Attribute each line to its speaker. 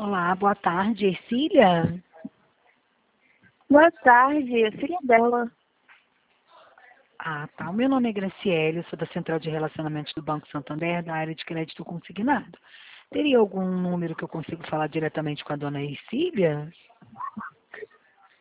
Speaker 1: Olá, boa tarde, Ercília.
Speaker 2: Boa tarde, filha dela.
Speaker 1: Ah, tá. O meu nome é Graciele, eu sou da Central de Relacionamentos do Banco Santander, da área de crédito consignado. Teria algum número que eu consigo falar diretamente com a dona Ercília?